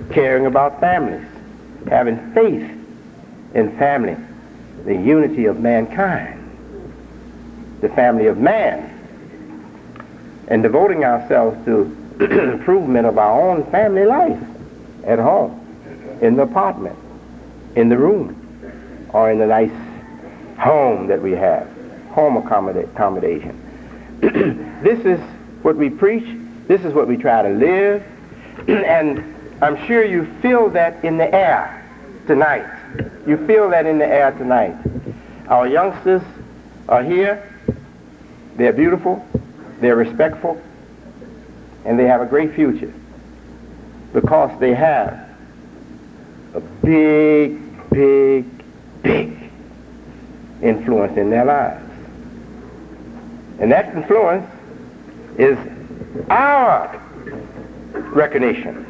caring about families, having faith in family, the unity of mankind, the family of man, and devoting ourselves to the improvement of our own family life at home, in the apartment, in the room, or in the nice home that we have, home accommodation. This is what we preach. This is what we try to live. And I'm sure you feel that in the air tonight. You feel that in the air tonight. Our youngsters are here. They're beautiful. They're respectful. And they have a great future because they have a big, big, big influence in their lives. And that influence is our recognition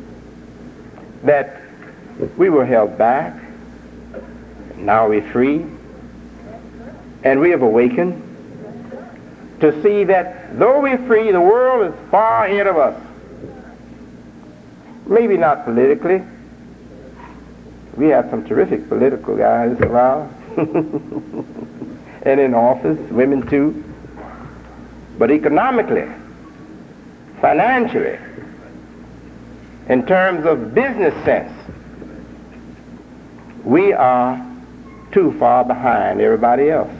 that we were held back, now we're free, and we have awakened to see that though we're free, the world is far ahead of us. Maybe not politically. We have some terrific political guys around, and in office, women too. But economically, financially, in terms of business sense, we are too far behind everybody else.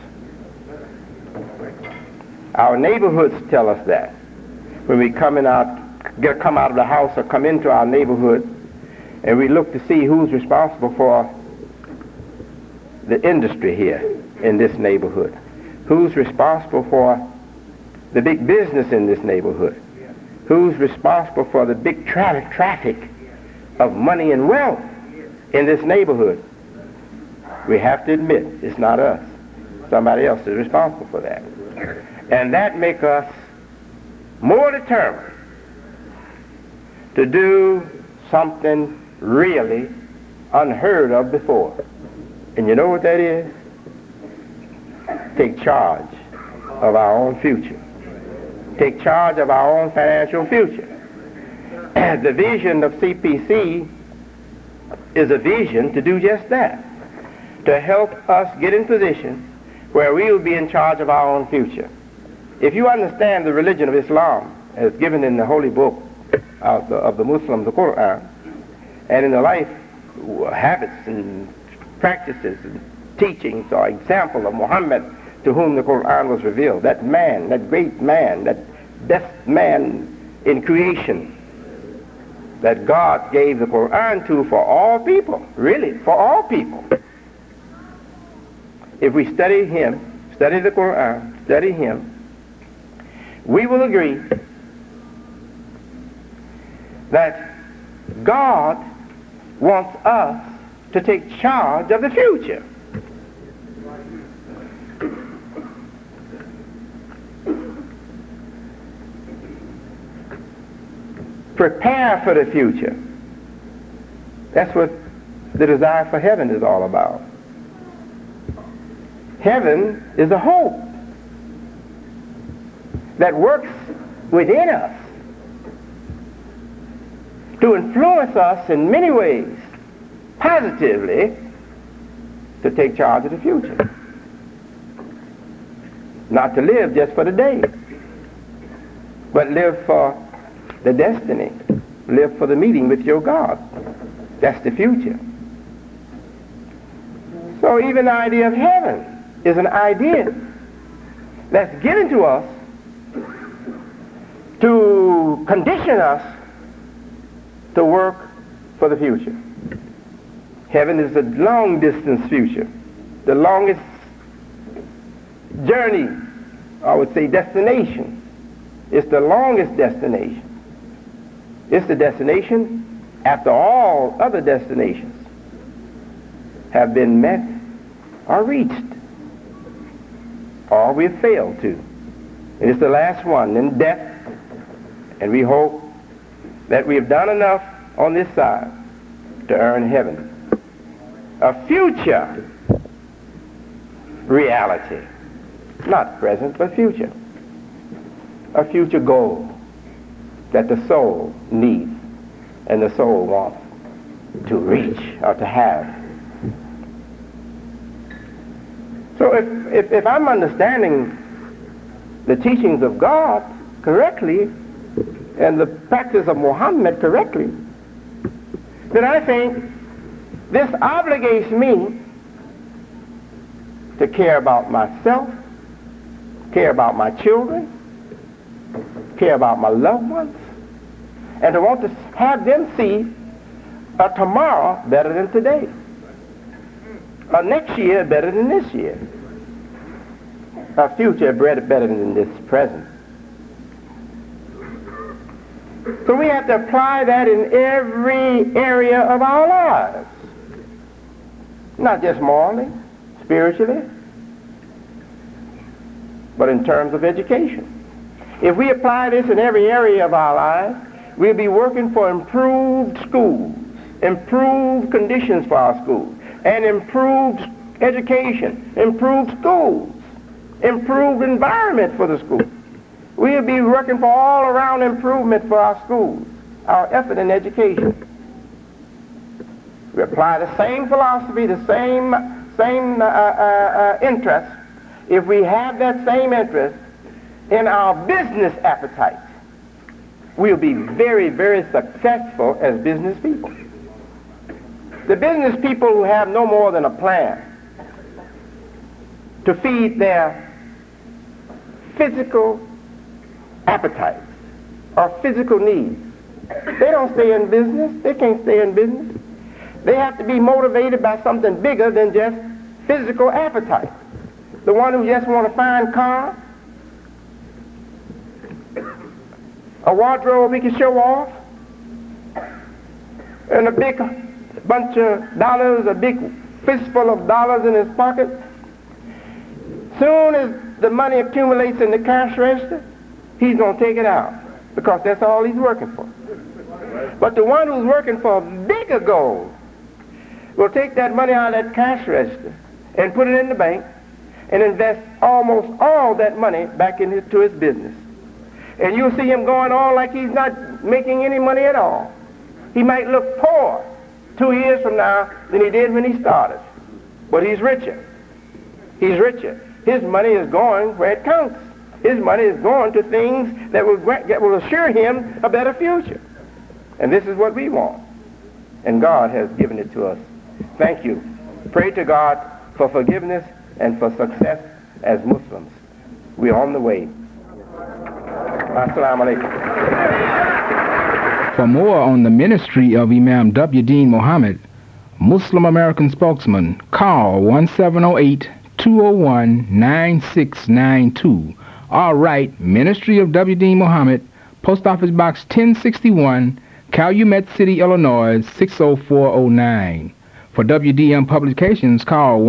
Our neighborhoods tell us that. When we come out of the house or come into our neighborhood, and we look to see who's responsible for the industry here in this neighborhood, who's responsible for the big business in this neighborhood, who's responsible for the big traffic of money and wealth in this neighborhood, we have to admit it's not us. Somebody else is responsible for that. And that makes us more determined to do something really unheard of before. And you know what that is? Take charge of our own future. Take charge of our own financial future. The vision of CPC is a vision to do just that, to help us get in position where we will be in charge of our own future. If you understand the religion of Islam as given in the holy book of the Muslims, the Quran, and in the life habits and practices and teachings or example of Muhammad, to whom the Quran was revealed, that man, that great man, that best man in creation, that God gave the Quran to for all people, really, for all people. If we study him, study the Quran, study him, we will agree that God wants us to take charge of the future. Prepare for the future. That's what the desire for heaven is all about. Heaven is a hope that works within us to influence us in many ways positively to take charge of the future. Not to live just for the day, but live for the destiny. Live for the meeting with your God. That's the future. So even the idea of heaven is an idea that's given to us to condition us to work for the future. Heaven is a long-distance future, the longest journey, I would say destination. It's the longest destination. It's the destination after all other destinations have been met or reached, or we've failed to. And it's the last one, in death. And we hope that we have done enough on this side to earn heaven. A future reality. Not present, but future. A future goal that the soul needs and the soul wants. to reach or to have. So if I'm understanding the teachings of God correctly and the practice of Muhammad correctly, then I think this obligates me to care about myself, care about my children, care about my loved ones, and to want to have them see a tomorrow better than today, a next year better than this year, a future better than this present. So we have to apply that in every area of our lives, not just morally, spiritually, but in terms of education. If we apply this in every area of our lives, we'll be working for improved schools, improved conditions for our schools, and improved education, improved schools, improved environment for the school. We'll be working for all-around improvement for our schools, our effort in education. We apply the same philosophy, the same interest. If we have that same interest in our business appetites, we'll be very, very successful as business people. The business people who have no more than a plan to feed their physical appetites or physical needs, they don't stay in business. They can't stay in business. They have to be motivated by something bigger than just physical appetite. The one who just want a fine car, a wardrobe he can show off, and a big bunch of dollars, a big fistful of dollars in his pocket. Soon as the money accumulates in the cash register, he's going to take it out because that's all he's working for. But the one who's working for a bigger goal will take that money out of that cash register and put it in the bank and invest almost all that money back into his business. And you'll see him going on like he's not making any money at all. He might look poor 2 years from now than he did when he started. But he's richer. He's richer. His money is going where it counts. His money is going to things that will assure him a better future. And this is what we want. And God has given it to us. Thank you. Pray to God for forgiveness and for success as Muslims. We're on the way. Assalamu alaikum. For more on the ministry of Imam W. Deen Muhammad, Muslim American spokesman, call 1708-201-9692 or write Ministry of W. Deen Muhammad, Post Office Box 1061, Calumet City, Illinois 60409. For WDM Publications, call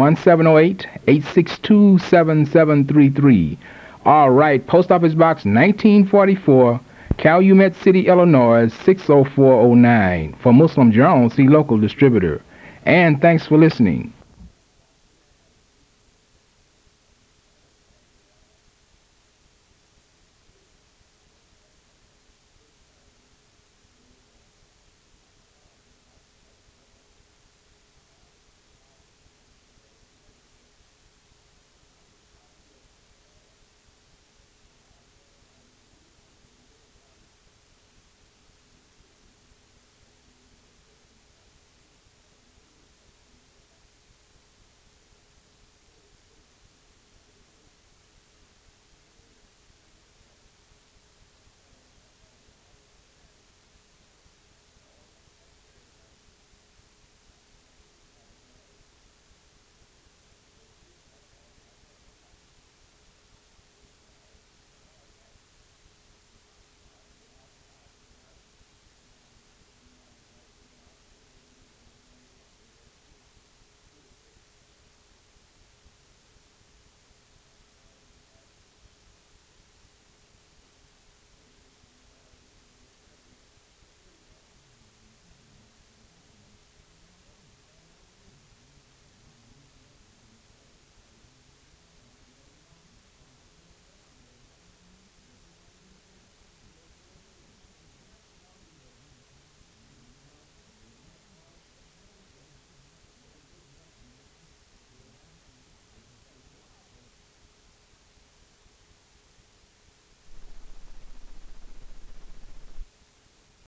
1708-862-7733 or write Post Office Box 1944, Calumet City, Illinois 60409. For Muslim Journal, see local distributor. And thanks for listening.